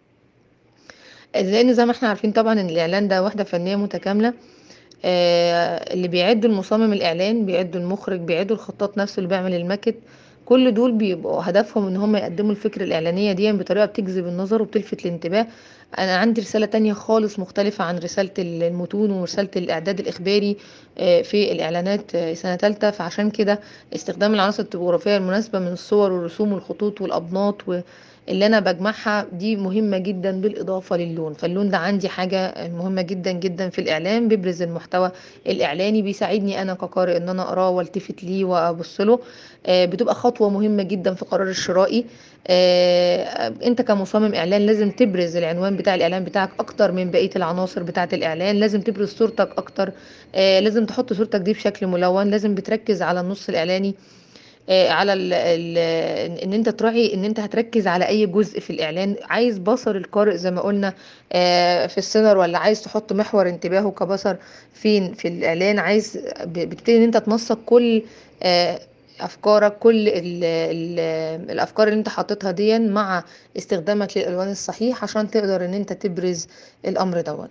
لان زي ما احنا عارفين طبعا ان الاعلان ده وحدة فنية متكاملة. آه، اللي بيعد المصمم الاعلان، بيعد المخرج، بيعد الخطاط نفسه اللي بيعمل الماكت، كل دول بيبقوا هدفهم ان هم يقدموا الفكرة الاعلانية دي بطريقة بتجذب النظر وبتلفت الانتباه. انا عندي رسالة تانية خالص مختلفة عن رسالة المتون ورسالة الاعداد الاخباري آه، في الاعلانات آه، سنة تالتة. فعشان كده استخدام العناصر التopografية المناسبة من الصور والرسوم والخطوط والابناط و اللي انا بجمعها دي مهمة جدا بالاضافة للون. فاللون ده عندي حاجة مهمة جدا جدا في الاعلان، بيبرز المحتوى الاعلاني، بيساعدني انا كقارئ ان انا اقراه والتفت ليه وابص له. آه، بتبقى خطوة مهمة جدا في قرار الشرائي. آه، انت كمصمم اعلان لازم تبرز العنوان بتاع الاعلان بتاعك اكتر من بقية العناصر بتاعة الاعلان، لازم تبرز صورتك اكتر. آه، لازم تحط صورتك دي بشكل ملون، لازم بتركز على النص الاعلاني، آه، على ال ال ان انت تراعي ان انت هتركز على اي جزء في الاعلان، عايز بصر القارئ زي ما قلنا آه، في السينر، ولا عايز تحط محور انتباهه كبصر فين في الاعلان. عايز ب- بتبتدي ان انت تنسق كل آه، افكارك، كل ال ال الافكار اللي انت حاططها دي مع استخدامك للالوان الصحيح عشان تقدر ان انت تبرز الامر ده.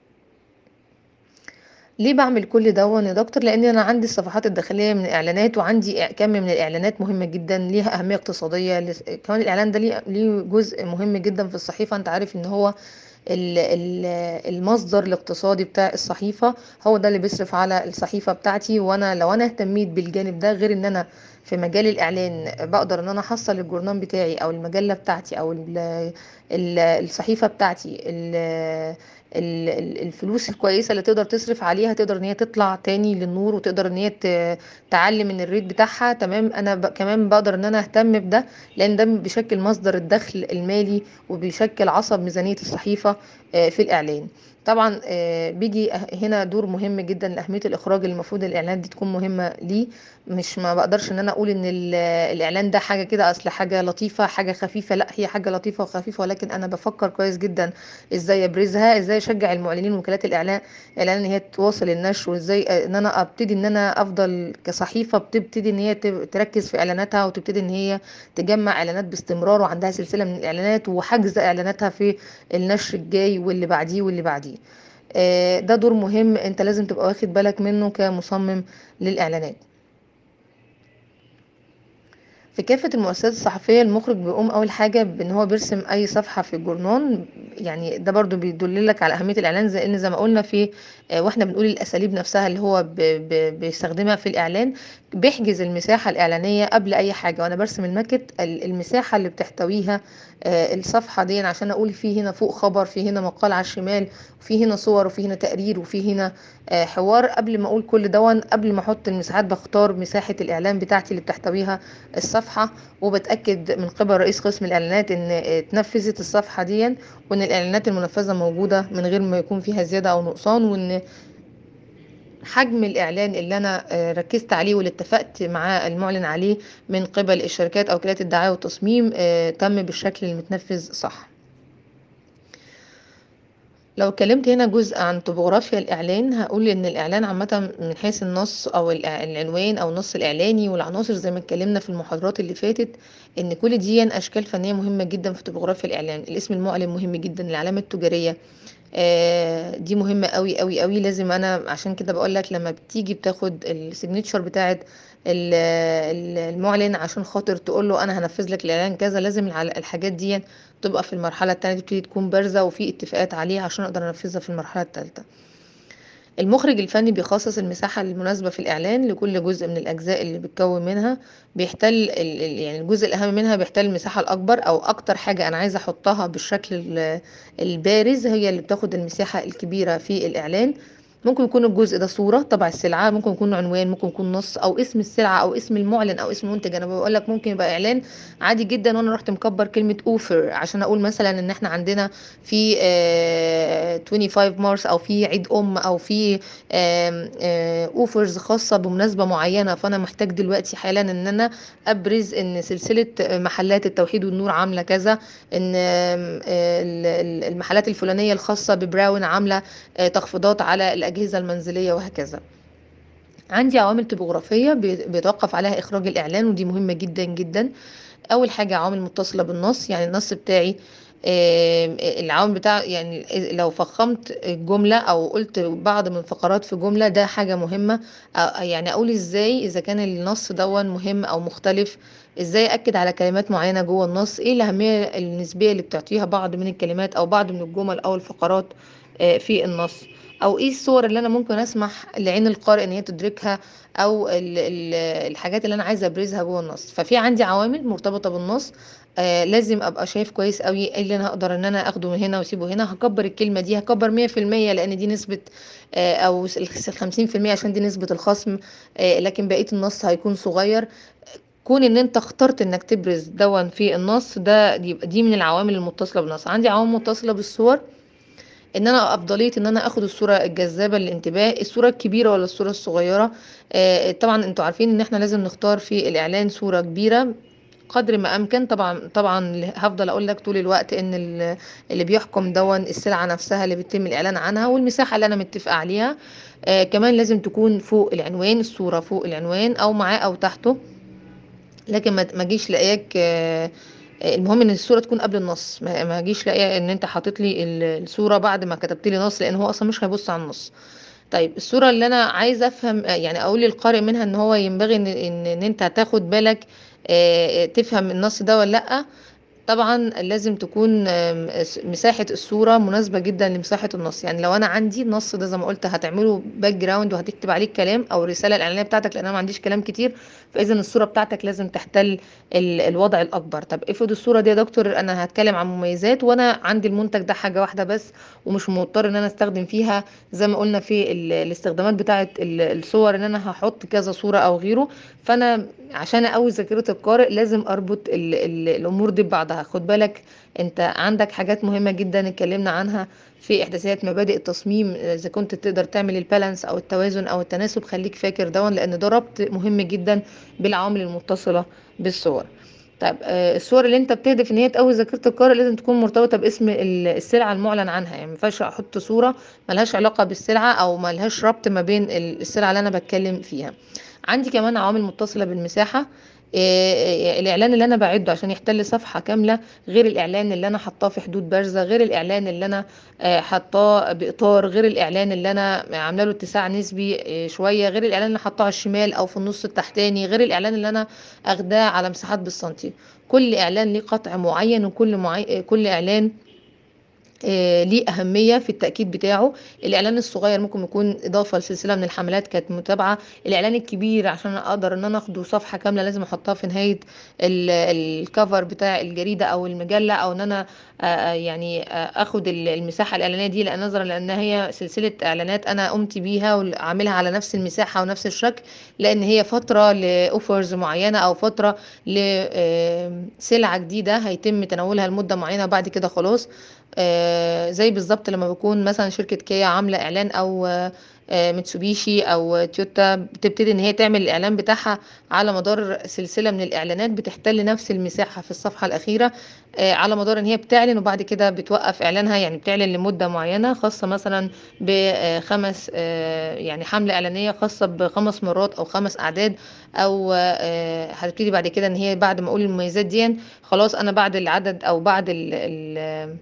ليه بعمل كل ده يا دكتور؟ لان انا عندي الصفحات الداخليه من الاعلانات، وعندي كم من الاعلانات مهمه جدا ليها اهميه اقتصاديه. لس- كمان الاعلان ده ليه ليه جزء مهم جدا في الصحيفه. انت عارف ان هو ال- ال- المصدر الاقتصادي بتاع الصحيفة، هو ده اللي بيصرف على الصحيفة بتاعتي. وانا لو انا اهتميت بالجانب ده، غير ان انا في مجال الاعلان بقدر ان انا احصل الجورنال بتاعي او المجلة بتاعتي او ال- ال- الصحيفة بتاعتي ال- ال- ال- الفلوس الكويسة اللي تقدر تصرف عليها، تقدر ان هي تطلع تاني للنور، وتقدر ان هي ت- تعلي من الريت بتاعها. تمام. انا ب... كمان بقدر ان انا اهتم بده، لان ده بيشكل مصدر الدخل المالي، وبيشكل عصب ميزانية الصحيفة آه، في الإعلان. طبعا آه، بيجي أه- هنا دور مهم جدا لأهمية الإخراج اللي المفروض الإعلانات دي تكون مهمة ليه. مش ما بقدرش إن أنا أقول إن ال- الإعلان ده حاجة كده أصل حاجة لطيفة حاجة خفيفة. لا، هي حاجة لطيفة وخفيفة، ولكن أنا بفكر كويس جدا إزاي أبرزها، إزاي أشجع المعلنين ووكالات الإعلان الإعلان إن هي تواصل النشر، وإزاي آه، إن أنا أبتدي إن أنا أفضل كصحيفة بتبتدي إن هي تب- تركز في إعلاناتها، وتبتدي إن هي تجمع إعلانات باستمرار، وعندها سلسلة من الإعلانات وحجز إعلاناتها في النشر الجاي واللي بعديه واللي بعديه. آه، ده دور مهم انت لازم تبقى واخد بالك منه كمصمم للإعلانات. في كافة المؤسسات الصحفية، المخرج بيقوم أول حاجة بإن هو بيرسم أي صفحة في الجورنال. يعني ده برضو بيدللك على أهمية الإعلان، زي إن زي ما قلنا في آه، وإحنا بنقول الأساليب نفسها اللي هو ب- ب- بيستخدمها في الإعلان. بيحجز المساحة الإعلانية قبل أي حاجة، وأنا برسم الماكت ال- المساحة اللي بتحتويها آه، الصفحة دي، عشان أقول في هنا فوق خبر، في هنا مقال على الشمال، وفي هنا صور، وفي هنا تقرير، وفي هنا آه، حوار. قبل ما أقول كل دون، قبل ما أحط المساحات، بختار مساحة الإعلان بتاعتي اللي بتحتويها الصفحة، وبتأكد من قبل رئيس قسم الإعلانات إن اتنفذت الصفحة دي، وإن الإعلانات المنفذة موجودة من غير ما يكون فيها زيادة أو نقصان، وإن حجم الإعلان اللي أنا آه، ركزت عليه واللي اتفقت مع المعلن عليه من قبل الشركات أو وكالات الدعاية والتصميم آه، تم بالشكل المتنفذ صح. لو اتكلمت هنا جزء عن طبوغرافيا الإعلان، هقول إن الإعلان عامة من حيث النص أو الإع- العنوان أو النص الإعلاني والعناصر زي ما اتكلمنا في المحاضرات اللي فاتت، إن كل دي أشكال فنية مهمة جدا في طبوغرافيا الإعلان. الاسم المعلن مهم جدا، العلامة التجارية آه، دي مهمة قوي قوي قوي. لازم انا عشان كده بقول لك لما بتيجي بتاخد السيجنتشر بتاعت ال- ال- المعلن عشان خاطر تقول له انا هنفذ لك الاعلان كذا، لازم الع- الحاجات دي تبقى في المرحلة التانية، تبتدي تكون بارزة وفي اتفاقات عليها عشان اقدر انفذها في المرحلة التالتة. المخرج الفني بيخصص المساحة المناسبة في الإعلان لكل جزء من الأجزاء اللي بتكون منها. بيحتل ال- ال- يعني الجزء الأهم منها بيحتل المساحة الأكبر، أو أكتر حاجة أنا عايزة أحطها بالشكل ال- البارز هي اللي بتاخد المساحة الكبيرة في الإعلان. ممكن يكون الجزء ده صورة تبع السلعة، ممكن يكون عنوان، ممكن يكون نص أو اسم السلعة أو اسم المعلن أو اسم المنتج. أنا بقول لك ممكن يبقى إعلان عادي جدا وأنا رحت مكبر كلمة أوفر عشان أقول مثلا إن إحنا عندنا في آه، خمسة وعشرين مارس او في عيد ام او في اوفرز خاصه بمناسبه معينه، فانا محتاج دلوقتي حالا ان انا ابرز ان سلسله محلات التوحيد والنور عامله كذا، ان آم، آه، ال- ال- المحلات الفلانيه الخاصه ببراون عامله آه، تخفيضات على الاجهزه المنزليه وهكذا. عندي عوامل طبوغرافيه بي- بيتوقف عليها اخراج الاعلان، ودي مهمه جدا جدا. اول حاجه عوامل متصله بالنص، يعني النص بتاعي آم، العوامل بتاع يعني لو فخمت الجمله او قلت بعض من فقرات في جمله، ده حاجه مهمه. أ- يعني اقول ازاي اذا كان النص دون مهم او مختلف، ازاي اكد على كلمات معينه جوه النص، ايه الاهميه النسبيه اللي بتعطيها بعض من الكلمات او بعض من الجمل او الفقرات آه، في النص، او ايه الصور اللي انا ممكن اسمح لعين القارئ ان هي تدركها، او ال- ال- الحاجات اللي انا عايزه ابرزها جوه النص. ففي عندي عوامل مرتبطه بالنص آه لازم ابقى شايف كويس قوي ايه اللي انا هقدر ان انا اخده من هنا واسيبه هنا. هكبر الكلمه دي، هكبر مية في المية لان دي نسبه آه او ال خمسين في المية عشان دي نسبه الخصم، آه لكن بقيه النص هيكون صغير. كون ان انت اخترت انك تبرز دون في النص ده، دي, دي من العوامل المتصله بالنص. عندي عوامل متصله بالصور، ان انا افضليه ان انا اخد الصوره الجذابه للانتباه، الصوره الكبيره ولا الصوره الصغيره. آه، طبعا انتوا عارفين ان احنا لازم نختار في الاعلان صوره كبيره قدر ما امكن. طبعا طبعا هفضل اقول لك طول الوقت ان ال- اللي بيحكم دون السلعه نفسها اللي بيتم الاعلان عنها والمساحه اللي انا متفقه عليها. آه كمان لازم تكون فوق العنوان، الصوره فوق العنوان او معاه او تحته، لكن ما ما اجيش لاقياك آه، آه، المهم ان الصوره تكون قبل النص، ما ما اجيش لاقيه ان انت حاطط لي ال- الصوره بعد ما كتبت لي نص، لان هو اصلا مش هيبص على النص. طيب الصوره اللي انا عايزه افهم آه، يعني اقول للقارئ منها ان هو ينبغي ان ان, إن انت تاخد بالك آه، آه، تفهم النص ده ولا لا. طبعا لازم تكون آم، س- مساحة الصورة مناسبة جدا لمساحة النص. يعني لو انا عندي النص ده زي ما قلت هتعمله باك جراوند وهتكتب عليه الكلام او الرسالة الاعلانية بتاعتك، لان انا ما عنديش كلام كتير، فاذا الصورة بتاعتك لازم تحتل ال- الوضع الاكبر. طب افرض الصورة دي يا دكتور انا هتكلم عن مميزات وانا عندي المنتج ده حاجة واحدة بس، ومش مضطر ان انا استخدم فيها زي ما قلنا في ال- الاستخدامات بتاعة ال- الصور ان انا هحط كذا صورة او غيره. فانا عشان اقوي ذاكرة القارئ لازم اربط ال ال الامور دي ببعضها. خد بالك انت عندك حاجات مهمة جدا اتكلمنا عنها في احداثيات مبادئ التصميم، اذا كنت تقدر تعمل البالانس او التوازن او التناسب، خليك فاكر دون لان ده ربط مهم جدا بالعوامل المتصلة بالصور. طيب آه، الصور اللي انت بتهدف ان هي تقوي ذاكرة القارئ لازم تكون مرتبطة باسم ال- السلعة المعلن عنها. يعني ما ينفعش احط صورة ملهاش علاقة بالسلعة او ملهاش ربط ما بين ال- السلعة اللي انا بتكلم فيها. عندي كمان عوامل متصلة بالمساحة. إيه، الإعلان اللي أنا بعده عشان يحتل صفحة كاملة غير الإعلان اللي أنا حطاه في حدود بارزة، غير الإعلان اللي أنا آه، حطاه بإطار، غير الإعلان اللي أنا عاملة له اتساع نسبي آه، شوية، غير الإعلان اللي حطاه على الشمال أو في النص التحتاني، غير الإعلان اللي أنا أخداه على مساحات بالسنتي. كل إعلان ليه قطع معين، وكل معي... كل إعلان آه، ليه أهمية في التأكيد بتاعه. الإعلان الصغير ممكن يكون إضافة لسلسلة من الحملات كانت متابعة. الإعلان الكبير عشان أقدر إن أنا أخده صفحة كاملة لازم أحطها في نهاية ال- الكفر بتاع الجريدة أو المجلة، أو إن أنا آه، آه، يعني آه، أخد ال- المساحة الإعلانية دي، لأن نظرا لأن هي سلسلة إعلانات أنا قمت بيها وعاملها على نفس المساحة ونفس الشكل، لأن هي فترة لأوفرز معينة أو فترة لسلعة جديدة هيتم تناولها لمدة معينة وبعد كده خلاص. آه، زي بالظبط لما بكون مثلا شركة كيا عاملة إعلان أو آه، ميتسوبيشي او تويوتا، بتبتدي ان هي تعمل الاعلان بتاعها على مدار سلسلة من الاعلانات بتحتل نفس المساحة في الصفحة الاخيرة، آه، على مدار ان هي بتعلن وبعد كده بتوقف اعلانها. يعني بتعلن لمدة معينة خاصة مثلا بخمس آه، يعني حملة اعلانية خاصة بخمس مرات او خمس اعداد، او آه، هتبتدي بعد كده ان هي بعد ما اقول المميزات دي خلاص انا بعد العدد او بعد ال ال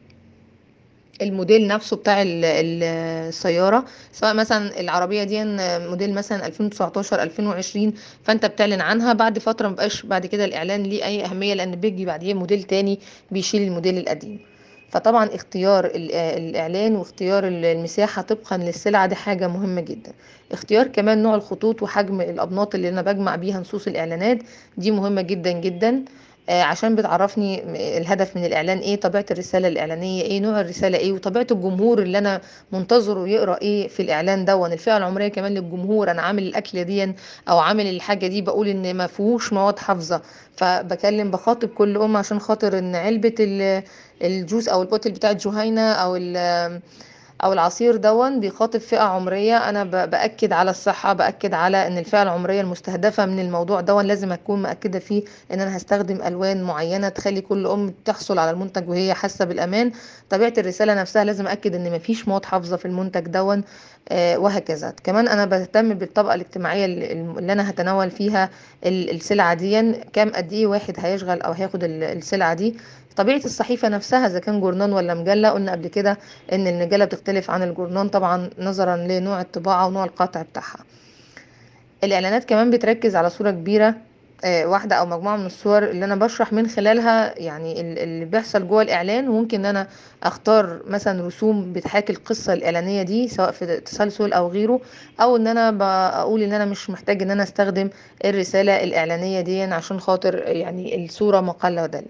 الموديل نفسه بتاع ال- ال- السيارة، سواء مثلا العربية دي موديل مثلا ألفين وتسعتاشر ألفين وعشرين، فانت بتعلن عنها بعد فترة، مبقاش بعد كده الاعلان ليه اي اهمية لان بيجي بعديه موديل تاني بيشيل الموديل القديم. فطبعا اختيار ال- الاعلان واختيار ال- المساحة طبقا للسلعة دي حاجة مهمة جدا. اختيار كمان نوع الخطوط وحجم الابناط اللي انا بجمع بيها نصوص الاعلانات، دي مهمة جدا جدا، آه، عشان بتعرفني الهدف من الإعلان إيه، طبيعة الرسالة الإعلانية إيه، نوع الرسالة إيه، وطبيعة الجمهور اللي أنا منتظره يقرأ إيه في الإعلان دون، الفئة العمرية كمان للجمهور. أنا عامل الأكلة دي أو عامل الحاجة دي بقول إن ما فيهوش مواد حافظة، فبكلم بخاطب كل أم عشان خاطر إن علبة ال- الجوس أو البوتل بتاعت جهينة أو ال او العصير دون بيخاطب فئة عمرية. انا ب- باكد على الصحة، باكد على ان الفئة العمرية المستهدفة من الموضوع دون لازم اكون مأكدة فيه ان انا هستخدم الوان معينة تخلي كل ام تحصل على المنتج وهي حاسة بالامان. طبيعة الرسالة نفسها لازم اكد ان مفيش مواد حافظة في المنتج دون، آه، وهكذا. كمان انا بهتم بالطبقة الاجتماعية اللي اللي انا هتناول فيها ال- السلعة دي، كام قد ايه واحد هيشغل او هياخد ال- السلعة دي. طبيعة الصحيفة نفسها اذا كان جورنان ولا مجلة، قلنا قبل كده ان المجلة بتختلف عن الجورنان طبعا نظرا لنوع الطباعة ونوع القطع بتاعها. الاعلانات كمان بتركز على صورة كبيرة، آه، واحدة او مجموعة من الصور اللي انا بشرح من خلالها يعني ال- اللي بيحصل جوه الاعلان. وممكن ان انا اختار مثلا رسوم بتحاكي القصة الاعلانية دي سواء في تسلسل او غيره، او ان انا بقول ان انا مش محتاج ان انا استخدم الرسالة الاعلانية دي عشان خاطر يعني الصورة مقالة ودل.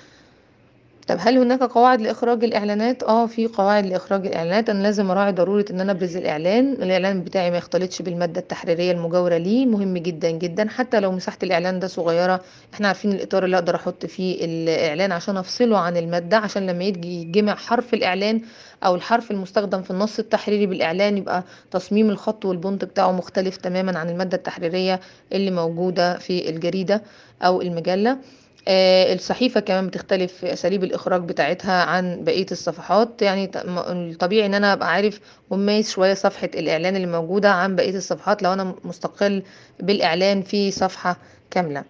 طب هل هناك قواعد لإخراج الإعلانات؟ اه في قواعد لإخراج الإعلانات. أنا لازم أراعي ضرورة إن أنا أبرز الإعلان، الإعلان بتاعي ما يختلطش بالمادة التحريرية المجاورة ليه، مهم جدا جدا حتى لو مساحة الإعلان ده صغيرة. احنا عارفين الإطار اللي أقدر أحط فيه الإعلان عشان أفصله عن المادة، عشان لما يجي يجمع حرف الإعلان أو الحرف المستخدم في النص التحريري بالإعلان يبقى تصميم الخط والبنط بتاعه مختلف تماما عن المادة التحريرية اللي موجودة في الجريدة أو المجلة. آه، الصحيفة كمان بتختلف في أساليب الإخراج بتاعتها عن بقية الصفحات. يعني ط- م- الطبيعي إن أنا أبقى عارف ومميز شوية صفحة الإعلان اللي موجودة عن بقية الصفحات لو أنا مستقل بالإعلان في صفحة كاملة.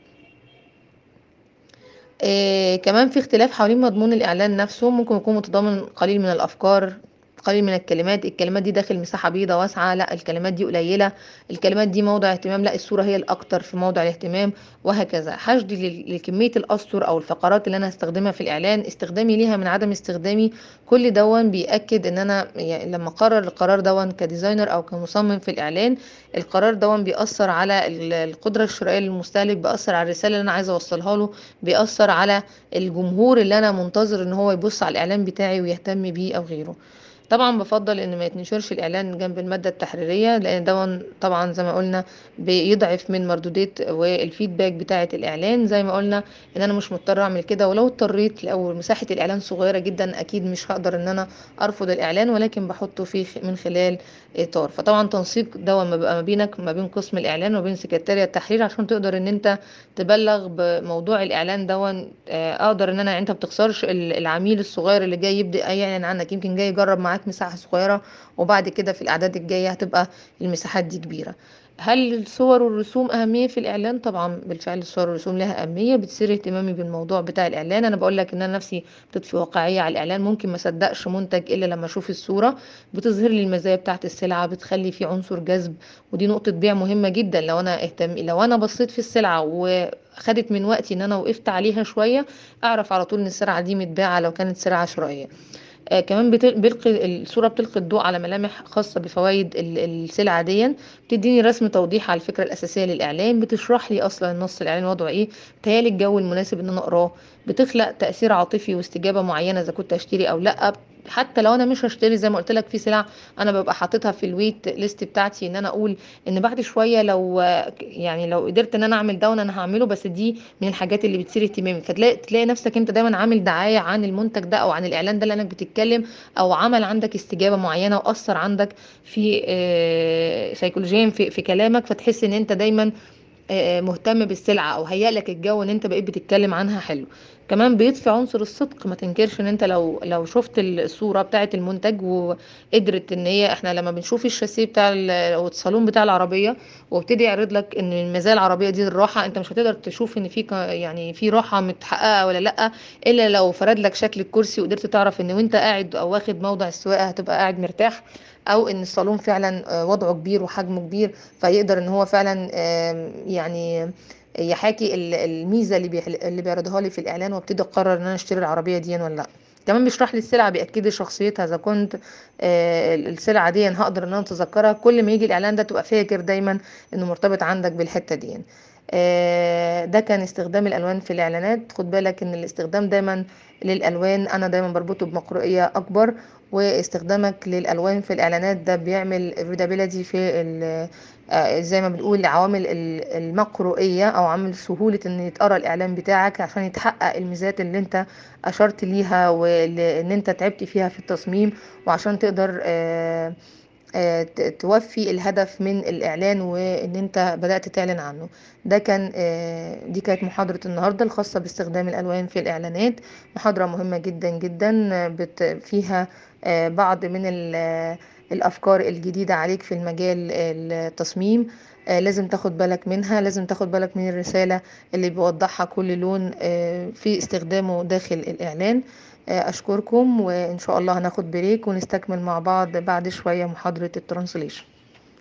آه، كمان في اختلاف حوالين مضمون الإعلان نفسه، ممكن يكون متضمن قليل من الأفكار، قليل من الكلمات، الكلمات دي داخل مساحة بيضاء واسعة، لا الكلمات دي قليلة، الكلمات دي موضع اهتمام، لا الصورة هي الأكتر في موضع الاهتمام، وهكذا. حشد لل- لكمية الأسطر أو الفقرات اللي أنا هستخدمها في الإعلان، استخدامي ليها من عدم استخدامي، كل دون بيأكد إن أنا يعني لما قرر القرار دون كديزاينر أو كمصمم في الإعلان، القرار دون بيأثر على ال- القدرة الشرائية للمستهلك، بيأثر على الرسالة اللي أنا عايزة أوصلها له، بيأثر على الجمهور اللي انا منتظر ان هو يبص على الاعلان بتاعي ويهتم بيه او غيره. طبعا بفضل ان ما يتنشرش الاعلان جنب المادة التحريرية، لان ده طبعا زي ما قلنا بيضعف من مردودات والفيدباك بتاعة الاعلان. زي ما قلنا ان انا مش مضطر اعمل كده، ولو اضطريت او مساحة الاعلان صغيرة جدا اكيد مش هقدر ان انا ارفض الاعلان، ولكن بحطه فيه من خلال اطار. فطبعا تنسيق ده ما بيبقى ما بينك ما بين قسم الاعلان وبين سكرتارية التحرير عشان تقدر ان انت تبلغ بموضوع الاعلان دون. آه، اقدر ان انا يعني انت بتخسرش ال- العميل الصغير اللي جاي يبدأ يعلن عنك، يمكن جاي يجرب معاك مساحة صغيرة وبعد كده في الاعداد الجاية هتبقى المساحات دي كبيرة. هل الصور والرسوم أهمية في الإعلان؟ طبعا بالفعل الصور والرسوم لها أهمية، بتثير اهتمامي بالموضوع بتاع الإعلان. أنا بقول لك إن أنا نفسي بتضفي واقعية على الإعلان، ممكن ما صدقش منتج إلا لما أشوف الصورة، بتظهر لي المزايا بتاعة السلعة، بتخلي في عنصر جذب، ودي نقطة بيع مهمة جدا. لو أنا اهتم لو أنا بصيت في السلعة وخدت من وقتي إن أنا وقفت عليها شوية، أعرف على طول إن السلعة دي متباعة لو كانت سلعة شرائية. آه، كمان بتل- بيلقي الصورة بتلقي الضوء على ملامح خاصة بفوائد ال- السلعة دي، بتديني رسم توضيح على الفكرة الأساسية للإعلان، بتشرح لي أصلا النص الإعلاني وضعه إيه، بتهيالي الجو المناسب إن أنا أقراه، بتخلق تأثير عاطفي واستجابة معينة إذا كنت أشتري أو لأ. حتى لو انا مش هشتري، زي ما قلت لك في سلع انا ببقى حاططها في الويت ليست بتاعتي، ان انا اقول ان بعد شويه لو يعني لو قدرت ان انا اعمل ده انا هعمله، بس دي من الحاجات اللي بتثير اهتمامي. فتلاقي تلاقي نفسك انت دايما عامل دعايه عن المنتج ده او عن الاعلان ده اللي انك بتتكلم، او عمل عندك استجابه معينه واثر عندك في آه، سيكولوجيا في في كلامك، فتحس ان انت دايما آه، مهتم بالسلعة، او هيأ لك الجو ان انت بقيت بتتكلم عنها حلو. كمان بيضفي عنصر الصدق. ما تنكرش ان انت لو لو شفت الصورة بتاعة المنتج وقدرت ان هي، احنا لما بنشوف الشاسيه بتاع ال- او الصالون بتاع العربية وابتدي يعرض لك ان مزايا العربية دي الراحة، انت مش هتقدر تشوف ان في ك- يعني في راحة متحققة ولا لا، الا لو فرد لك شكل الكرسي وقدرت تعرف ان وانت قاعد او واخد موضع السواقة هتبقى قاعد مرتاح، او ان الصالون فعلا آه، وضعه كبير وحجمه كبير، فيقدر ان هو فعلا آم، يعني يحاكي ال- الميزه اللي بيحل- اللي بيعرضها لي في الاعلان، وابتدي اقرر ان انا اشتري العربيه دي ولا لا. كمان بيشرح لي السلعه، بياكد لي شخصيتها، اذا كنت آه، السلعه دي هقدر ان انا اتذكرها كل ما يجي الاعلان ده، تبقى فاكر دايما انه مرتبط عندك بالحته دي. آه، ده كان استخدام الالوان في الاعلانات. خد بالك ان الاستخدام دايما للالوان انا دايما بربطه بمقروئيه اكبر، واستخدامك للالوان في الاعلانات ده بيعمل readability في ال- آه، زي ما بنقول عوامل ال- المقروئيه، او عامل سهوله ان يتقرا الاعلان بتاعك عشان يتحقق الميزات اللي انت اشرت ليها، وان انت تعبت فيها في التصميم، وعشان تقدر آه، آه، ت- توفي الهدف من الإعلان وإن أنت بدأت تعلن عنه. ده كان آه، دي كانت محاضرة النهاردة الخاصة باستخدام الألوان في الإعلانات. محاضرة مهمة جدا جدا، آه، بت فيها آه، بعض من ال- آه، الأفكار الجديدة عليك في المجال التصميم. آه، لازم تاخد بالك منها، لازم تاخد بالك من الرسالة اللي بيوضحها كل لون آه، في استخدامه داخل الإعلان. أشكركم، وإن شاء الله هناخد بريك ونستكمل مع بعض بعد شوية محاضرة الترانسليشن.